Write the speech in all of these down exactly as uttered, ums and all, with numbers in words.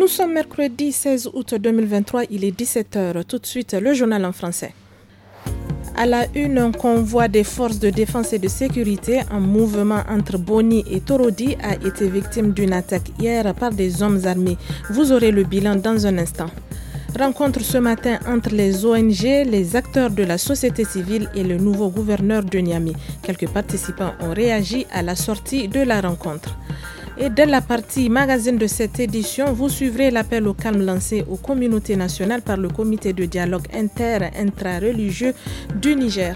Nous sommes mercredi seize août deux mille vingt-trois, il est dix-sept heures. Tout de suite, le journal en français. À la une, un convoi des forces de défense et de sécurité en mouvement entre Boni et Torodi a été victime d'une attaque hier par des hommes armés. Vous aurez le bilan dans un instant. Rencontre ce matin entre les O N G, les acteurs de la société civile et le nouveau gouverneur de Niamey. Quelques participants ont réagi à la sortie de la rencontre. Et dès la partie magazine de cette édition, vous suivrez l'appel au calme lancé aux communautés nationales par le comité de dialogue inter-intra-religieux du Niger.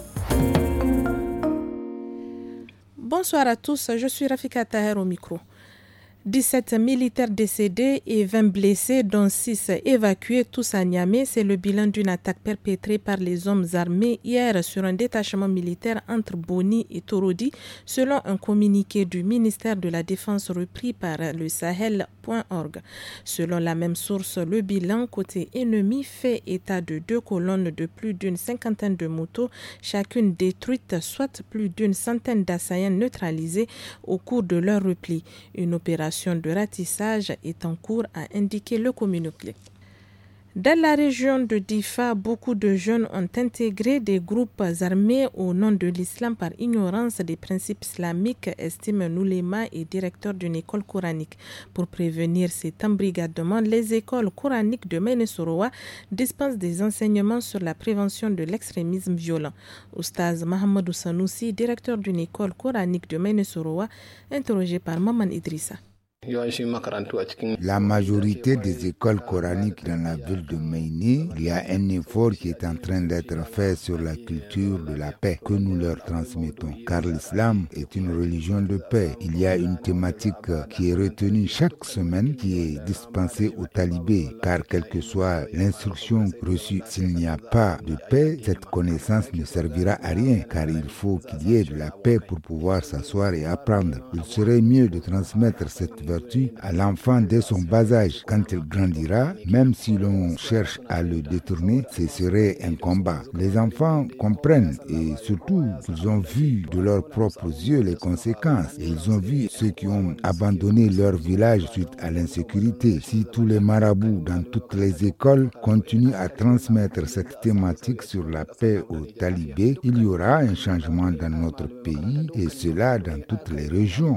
Bonsoir à tous, je suis Rafika Taher au micro. dix-sept militaires décédés et vingt blessés, dont six évacués, tous à Niamey. C'est le bilan d'une attaque perpétrée par les hommes armés hier sur un détachement militaire entre Boni et Torodi, selon un communiqué du ministère de la Défense repris par le Sahel point org. Selon la même source, le bilan côté ennemi fait état de deux colonnes de plus d'une cinquantaine de motos, chacune détruite, soit plus d'une centaine d'assaillants neutralisés au cours de leur repli. Une opération de ratissage est en cours, a indiqué le communiqué. Dans la région de Difa, beaucoup de jeunes ont intégré des groupes armés au nom de l'islam par ignorance des principes islamiques, estime Noulema et directeur d'une école coranique. Pour prévenir cet embrigadement, les écoles coraniques de Ménesoroa dispensent des enseignements sur la prévention de l'extrémisme violent. Oustaz Mahamadou Sanoussi, directeur d'une école coranique de Ménesoroa, interrogé par Maman Idrissa. La majorité des écoles coraniques dans la ville de Méni, il y a un effort qui est en train d'être fait sur la culture de la paix que nous leur transmettons. Car l'islam est une religion de paix. Il y a une thématique qui est retenue chaque semaine qui est dispensée aux talibés. Car quelle que soit l'instruction reçue, s'il n'y a pas de paix, cette connaissance ne servira à rien. Car il faut qu'il y ait de la paix pour pouvoir s'asseoir et apprendre. Il serait mieux de transmettre cette vertu à l'enfant dès son bas âge. Quand il grandira, même si l'on cherche à le détourner, ce serait un combat. Les enfants comprennent et surtout ils ont vu de leurs propres yeux les conséquences. Et ils ont vu ceux qui ont abandonné leur village suite à l'insécurité. Si tous les marabouts dans toutes les écoles continuent à transmettre cette thématique sur la paix aux talibés, il y aura un changement dans notre pays et cela dans toutes les régions.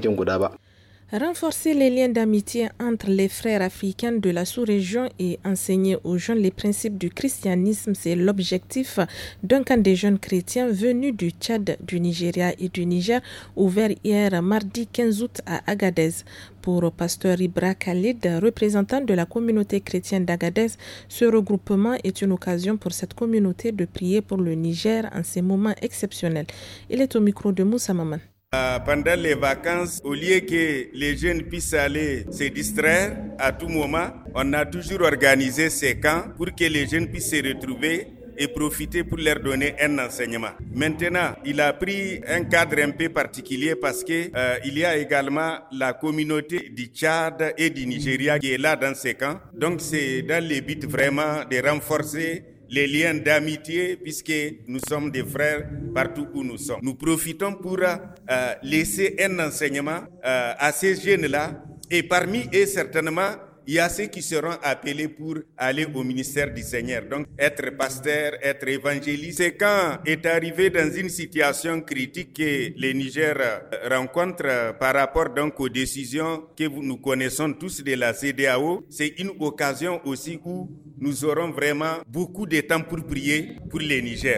Renforcer les liens d'amitié entre les frères africains de la sous-région et enseigner aux jeunes les principes du christianisme, c'est l'objectif d'un camp des jeunes chrétiens venus du Tchad, du Nigeria et du Niger, ouvert hier mardi quinze août à Agadez. Pour Pasteur Ibra Khalid, représentant de la communauté chrétienne d'Agadez, ce regroupement est une occasion pour cette communauté de prier pour le Niger en ces moments exceptionnels. Il est au micro de Moussa Maman. Euh, pendant les vacances, au lieu que les jeunes puissent aller se distraire à tout moment, on a toujours organisé ces camps pour que les jeunes puissent se retrouver et profiter pour leur donner un enseignement. Maintenant, il a pris un cadre un peu particulier parce que euh, il y a également la communauté du Tchad et du Nigeria qui est là dans ces camps. Donc c'est dans le but vraiment de renforcer les liens d'amitié, puisque nous sommes des frères partout où nous sommes. Nous profitons pour euh, laisser un enseignement euh, à ces jeunes-là, et parmi eux, certainement, il y a ceux qui seront appelés pour aller au ministère du Seigneur. Donc, être pasteur, être évangéliste. C'est quand est arrivé dans une situation critique que le Niger rencontre par rapport donc aux décisions que nous connaissons tous de la C E D E A O. C'est une occasion aussi où nous aurons vraiment beaucoup de temps pour prier pour le Niger.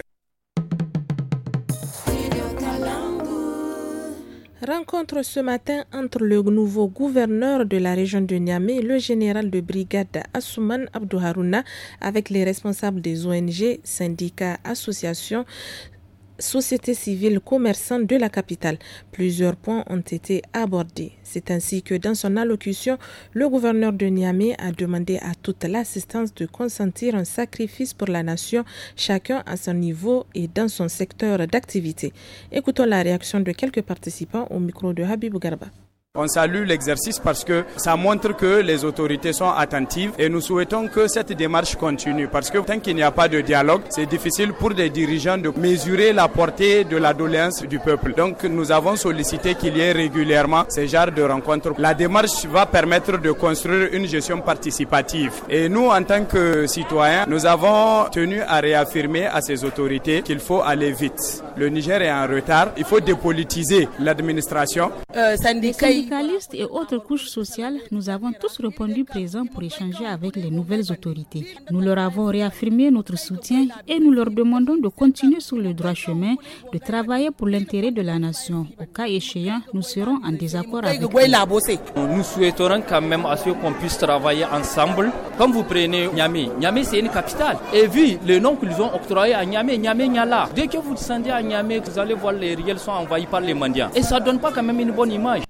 Rencontre ce matin entre le nouveau gouverneur de la région de Niamey, le général de brigade Assouman Abdou Harouna, avec les responsables des O N G, syndicats, associations, société civile, commerçants de la capitale. Plusieurs points ont été abordés. C'est ainsi que dans son allocution, le gouverneur de Niamey a demandé à toute l'assistance de consentir un sacrifice pour la nation, chacun à son niveau et dans son secteur d'activité. Écoutons la réaction de quelques participants au micro de Habib Garba. On salue l'exercice parce que ça montre que les autorités sont attentives et nous souhaitons que cette démarche continue parce que tant qu'il n'y a pas de dialogue, c'est difficile pour des dirigeants de mesurer la portée de la doléance du peuple. Donc nous avons sollicité qu'il y ait régulièrement ce genre de rencontres. La démarche va permettre de construire une gestion participative. Et nous, en tant que citoyens, nous avons tenu à réaffirmer à ces autorités qu'il faut aller vite. Le Niger est en retard, il faut dépolitiser l'administration. Euh, syndicalistes et autres couches sociales, nous avons tous répondu présents pour échanger avec les nouvelles autorités. Nous leur avons réaffirmé notre soutien et nous leur demandons de continuer sur le droit chemin, de travailler pour l'intérêt de la nation. Au cas échéant, nous serons en désaccord avec eux. Nous souhaiterons quand même à ce qu'on puisse travailler ensemble. Comme vous prenez Niamey, Niamey c'est une capitale. Et vu le nom qu'ils ont octroyé à Niamey, Niamey Niala, dès que vous descendez à Niamey, vous allez voir les riels sont envahis par les mendiants. Et ça ne donne pas quand même une bonne image.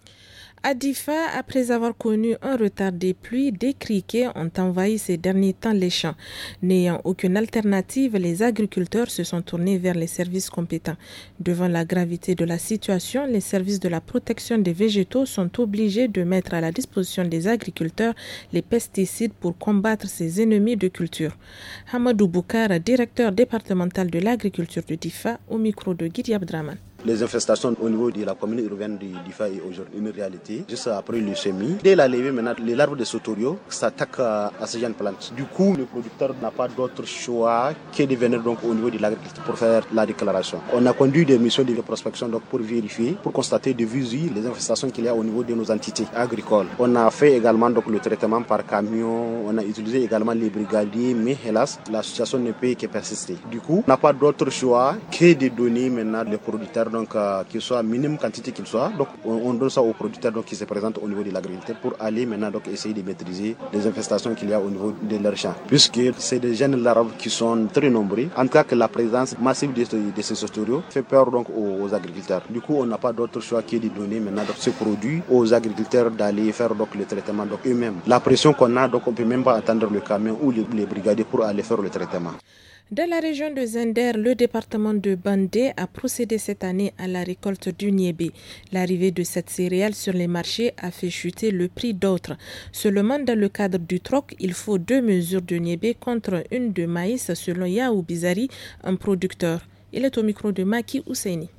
À Difa, après avoir connu un retard des pluies, des criquets ont envahi ces derniers temps les champs. N'ayant aucune alternative, les agriculteurs se sont tournés vers les services compétents. Devant la gravité de la situation, les services de la protection des végétaux sont obligés de mettre à la disposition des agriculteurs les pesticides pour combattre ces ennemis de culture. Hamadou Boukar, directeur départemental de l'agriculture de Difa, au micro de Guidi Abdraman. Les infestations au niveau de la commune urbaine de Difa est aujourd'hui une réalité. Juste après le semis, dès la levée, maintenant, les larves de Sotorio s'attaquent à, à ces jeunes plantes. Du coup, le producteur n'a pas d'autre choix que de venir donc au niveau de l'agriculture pour faire la déclaration. On a conduit des missions de prospection donc pour vérifier, pour constater de visu les infestations qu'il y a au niveau de nos entités agricoles. On a fait également donc le traitement par camion, on a utilisé également les brigadiers, mais hélas, la situation ne peut que persister. Du coup, on n'a pas d'autre choix que de donner maintenant les producteurs donc euh, qu'il soit minime quantité qu'il soit, donc on, on donne ça aux producteurs donc qui se présentent au niveau de l'agriculture pour aller maintenant donc essayer de maîtriser les infestations qu'il y a au niveau de leurs champs, puisque c'est des jeunes larves qui sont très nombreux. En tout cas que la présence massive de, de ces sauteriaux fait peur donc aux, aux agriculteurs. Du coup, on n'a pas d'autre choix que de donner maintenant donc ces produits aux agriculteurs d'aller faire donc le traitement donc eux-mêmes. La pression qu'on a, donc on peut même pas attendre le camion ou les, les brigadiers pour aller faire le traitement. Dans la région de Zender, le département de Bandé a procédé cette année à la récolte du niébé. L'arrivée de cette céréale sur les marchés a fait chuter le prix d'autres. Seulement dans le cadre du troc, il faut deux mesures de niébé contre une de maïs selon Yaou Bizari, un producteur. Il est au micro de Maki Ousseini.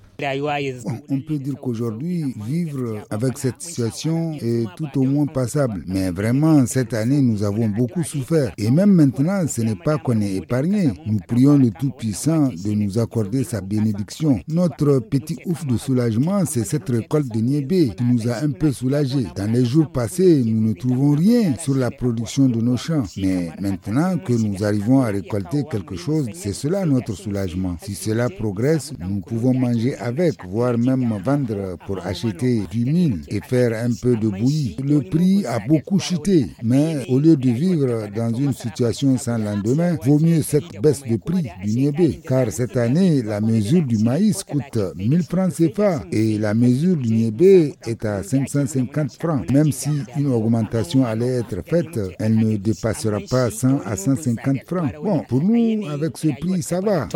On peut dire qu'aujourd'hui, vivre avec cette situation est tout au moins passable. Mais vraiment, cette année, nous avons beaucoup souffert. Et même maintenant, ce n'est pas qu'on est épargné. Nous prions le Tout-Puissant de nous accorder sa bénédiction. Notre petit ouf de soulagement, c'est cette récolte de niébé qui nous a un peu soulagés. Dans les jours passés, nous ne trouvons rien sur la production de nos champs. Mais maintenant que nous arrivons à récolter quelque chose, c'est cela notre soulagement. Si cela progresse, nous pouvons manger avec, voire même vendre pour acheter du mil et faire un peu de bouillie. Le prix a beaucoup chuté, mais au lieu de vivre dans une situation sans lendemain, vaut mieux cette baisse de prix du niébé, car cette année, la mesure du maïs coûte mille francs C F A et la mesure du niébé est à cinq cent cinquante francs. Même si une augmentation allait être faite, elle ne dépassera pas cent à cent cinquante francs. Bon, pour nous, avec ce prix, ça va.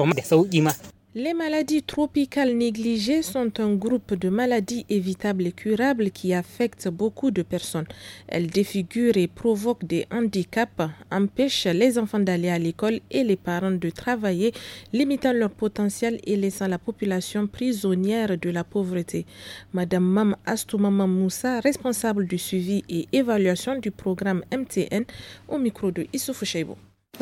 Les maladies tropicales négligées sont un groupe de maladies évitables et curables qui affectent beaucoup de personnes. Elles défigurent et provoquent des handicaps, empêchent les enfants d'aller à l'école et les parents de travailler, limitant leur potentiel et laissant la population prisonnière de la pauvreté. Madame Mam Astou Maman Moussa, responsable du suivi et évaluation du programme M T N, au micro de Issoufou Cheibou.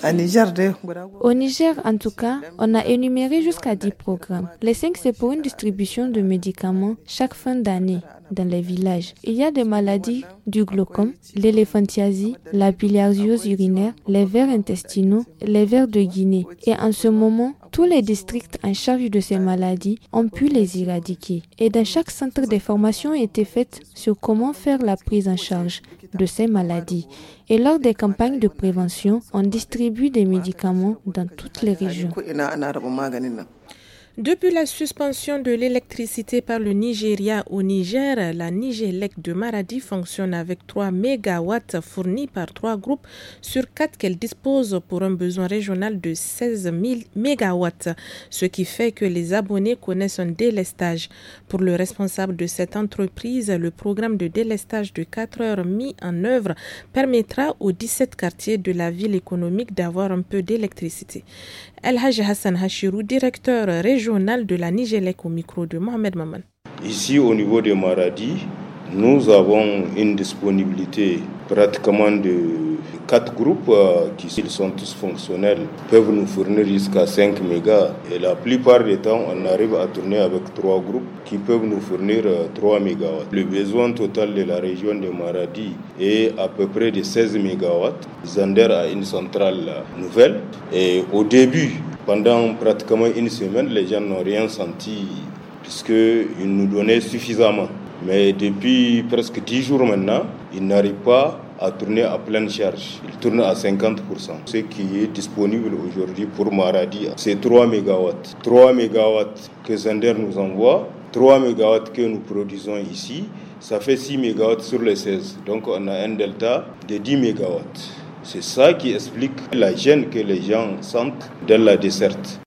Au Niger, en tout cas, on a énuméré jusqu'à dix programmes. Les cinq, c'est pour une distribution de médicaments chaque fin d'année dans les villages. Il y a des maladies du glaucome, l'éléphantiasie, la bilharziose urinaire, les vers intestinaux, les vers de Guinée. Et en ce moment, tous les districts en charge de ces maladies ont pu les éradiquer. Et dans chaque centre, des formations ont été faites sur comment faire la prise en charge de ces maladies. Et lors des campagnes de prévention, on distribue des médicaments dans toutes les régions. Depuis la suspension de l'électricité par le Nigeria au Niger, la Nigélec de Maradi fonctionne avec trois mégawatts fournis par trois groupes sur quatre qu'elle dispose pour un besoin régional de seize mille mégawatts, ce qui fait que les abonnés connaissent un délestage. Pour le responsable de cette entreprise, le programme de délestage de quatre heures mis en œuvre permettra aux dix-sept quartiers de la ville économique d'avoir un peu d'électricité. El Haj Hassan Hachirou, directeur régional de la Nigélec au micro de Mohamed Maman. Ici au niveau de Maradi, nous avons une disponibilité pratiquement de quatre groupes euh, qui sont tous fonctionnels, peuvent nous fournir jusqu'à cinq mégas. Et la plupart du temps, on arrive à tourner avec trois groupes qui peuvent nous fournir euh, trois mégawatts. Le besoin total de la région de Maradi est à peu près de seize mégawatts. Zander a une centrale euh, nouvelle. Et au début, pendant pratiquement une semaine, les gens n'ont rien senti puisqu'ils nous donnaient suffisamment. Mais depuis presque dix jours maintenant, ils n'arrivent pas à tourner à pleine charge. Ils tournent à cinquante pour cent. Ce qui est disponible aujourd'hui pour Maradi, c'est trois mégawatts. trois mégawatts que Zander nous envoie, trois mégawatts que nous produisons ici, ça fait six mégawatts sur les seize. Donc on a un delta de dix mégawatts. C'est ça qui explique la gêne que les gens sentent dans la desserte.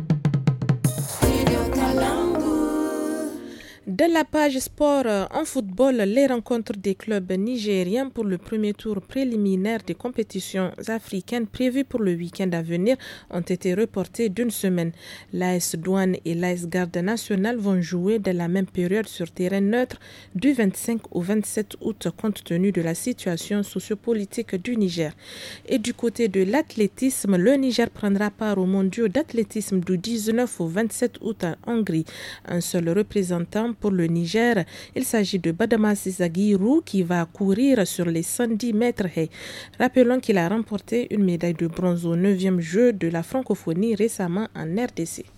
De la page sport en football, les rencontres des clubs nigériens pour le premier tour préliminaire des compétitions africaines prévues pour le week-end à venir ont été reportées d'une semaine. L'A S Douane et l'A S Garde nationale vont jouer dans la même période sur terrain neutre du vingt-cinq au vingt-sept août compte tenu de la situation sociopolitique du Niger. Et du côté de l'athlétisme, le Niger prendra part aux mondiaux d'athlétisme du dix-neuf au vingt-sept août en Hongrie. Un seul représentant pour le Niger, il s'agit de Badamassi Zagirou qui va courir sur les cent dix mètres haies. Rappelons qu'il a remporté une médaille de bronze au neuvième jeu de la francophonie récemment en R D C.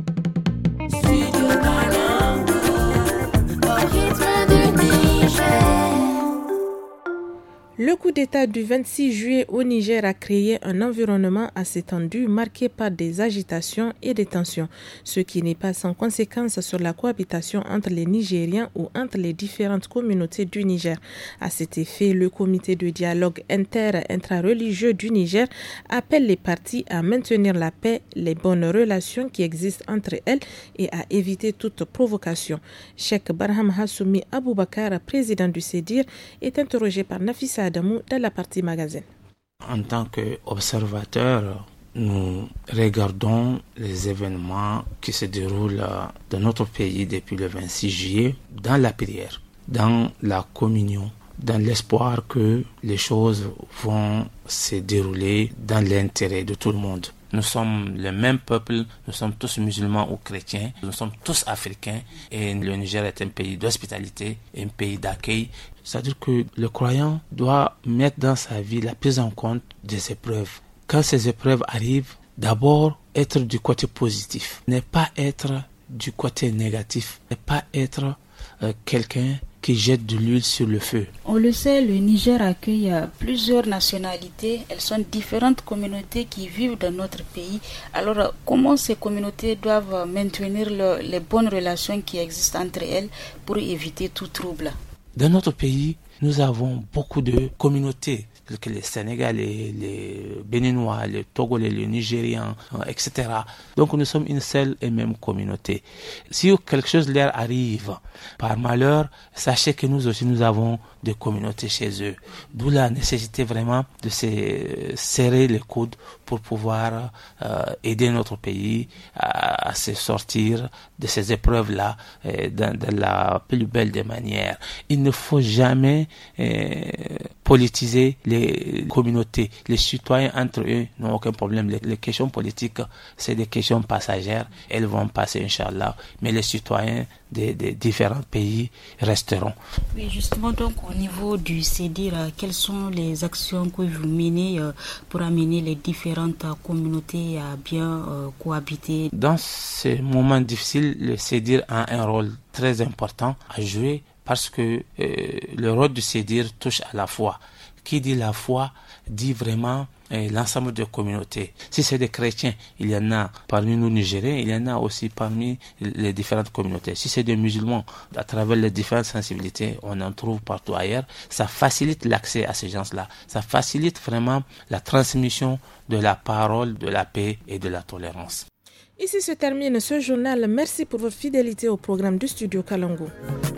Le coup d'État du vingt-six juillet au Niger a créé un environnement assez tendu marqué par des agitations et des tensions, ce qui n'est pas sans conséquence sur la cohabitation entre les Nigériens ou entre les différentes communautés du Niger. À cet effet, le comité de dialogue inter-intra-religieux du Niger appelle les parties à maintenir la paix, les bonnes relations qui existent entre elles et à éviter toute provocation. Cheikh Barham Hassoumi Aboubakar, président du CEDIR, est interrogé par Nafissa Adamou dans la partie magazine. En tant qu'observateurs, nous regardons les événements qui se déroulent dans notre pays depuis le vingt-six juillet dans la prière, dans la communion, dans l'espoir que les choses vont se dérouler dans l'intérêt de tout le monde. Nous sommes le même peuple, nous sommes tous musulmans ou chrétiens, nous sommes tous africains et le Niger est un pays d'hospitalité, un pays d'accueil. C'est-à-dire que le croyant doit mettre dans sa vie la prise en compte des épreuves. Quand ces épreuves arrivent, d'abord être du côté positif, ne pas être du côté négatif, ne pas être euh, quelqu'un qui jette de l'huile sur le feu. On le sait, le Niger accueille plusieurs nationalités. Elles sont différentes communautés qui vivent dans notre pays. Alors, comment ces communautés doivent maintenir le, les bonnes relations qui existent entre elles pour éviter tout trouble? Dans notre pays, nous avons beaucoup de communautés, que les Sénégalais, les Béninois, les Togolais, les Nigérians, et cetera. Donc nous sommes une seule et même communauté. Si quelque chose leur arrive par malheur, sachez que nous aussi nous avons des communautés chez eux. D'où la nécessité vraiment de se serrer les coudes pour pouvoir euh, aider notre pays à, à se sortir de ces épreuves-là euh, dans, dans la plus belle des manières. Il ne faut jamais euh, politiser les communautés. Les citoyens entre eux n'ont aucun problème. Les, les questions politiques, c'est des questions passagères. Elles vont passer, Inch'Allah. Mais les citoyens des, des différents pays resteront. Oui, justement, donc, au niveau du CEDIR, quelles sont les actions que vous menez euh, pour amener les différentes euh, communautés à bien euh, cohabiter? Dans ces moments difficiles, le CEDIR a un rôle très important à jouer parce que euh, le rôle du CEDIR touche à la foi. Qui dit la foi dit vraiment eh, l'ensemble des communautés. Si c'est des chrétiens, il y en a parmi nous Nigériens, il y en a aussi parmi les différentes communautés. Si c'est des musulmans, à travers les différentes sensibilités, on en trouve partout ailleurs. Ça facilite l'accès à ces gens-là. Ça facilite vraiment la transmission de la parole, de la paix et de la tolérance. Ici se termine ce journal. Merci pour votre fidélité au programme du Studio Kalangu.